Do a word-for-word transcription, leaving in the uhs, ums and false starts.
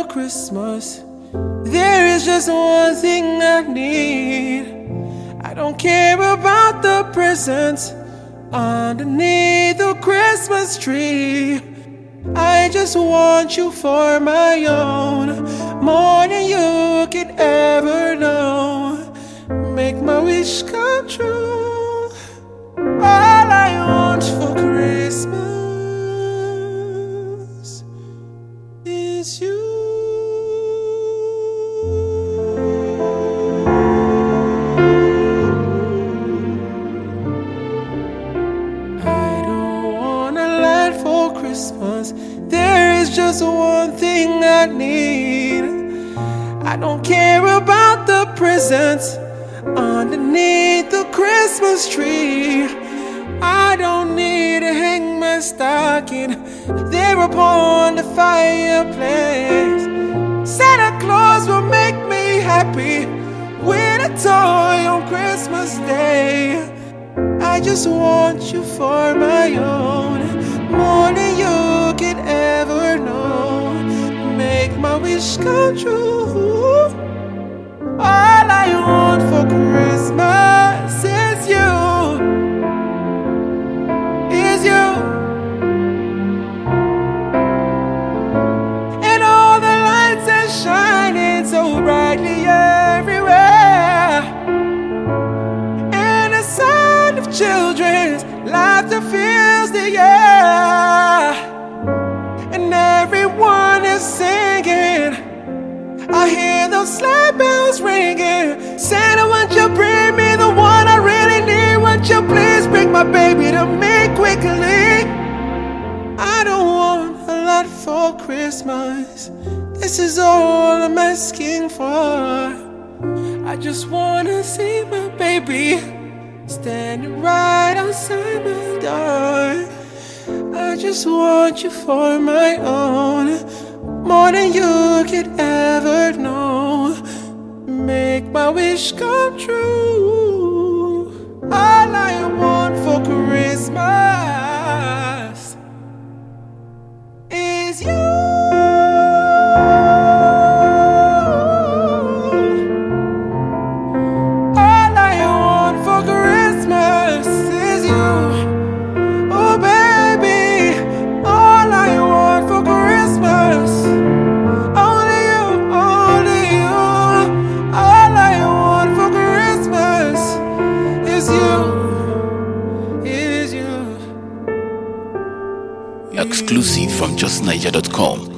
Christmas. There is just one thing I need. I don't care about the presents underneath the Christmas tree. I just want you for my own, more than you could ever know. Make my wish come true. All I want for Christmas is you. Christmas, there is just one thing I need. I don't care about the presents underneath the Christmas tree. I don't need to hang my stocking there upon the fireplace. Santa Claus will make me happy with a toy on Christmas Day. I just want you for my own, more than you could ever know. Make my wish come true. All I want for Christmas is you, is you. And all the lights are shining so brightly everywhere, and the sound of children's laughter fills the air, and everyone is singing. I hear those sleigh bells ringing. Santa, won't you bring me the one I really need? Won't you please bring my baby to me quickly? I don't want a lot for Christmas. This is all I'm asking for. I just wanna see my baby standing right outside my door. I just want you for my own, more than you could ever know. Make my wish come true. All I want for Christmas is you. Exclusive from just niger dot com.